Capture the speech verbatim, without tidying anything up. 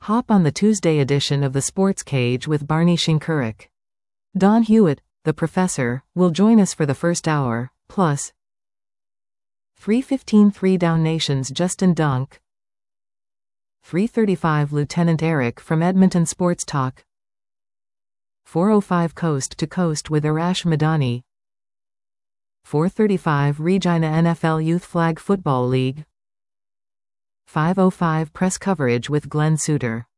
Hop on the Tuesday edition of the Sports Cage with Barney Shinkarik. Don Hewitt, the professor, will join us for the first hour, plus three fifteen Three Down Nation's Justin Dunk, three thirty-five Lieutenant Eric from Edmonton Sports Talk, four oh five Coast to Coast with Arash Madani, four thirty-five Regina N F L Youth Flag Football League, five oh five Press Coverage with Glenn Suter.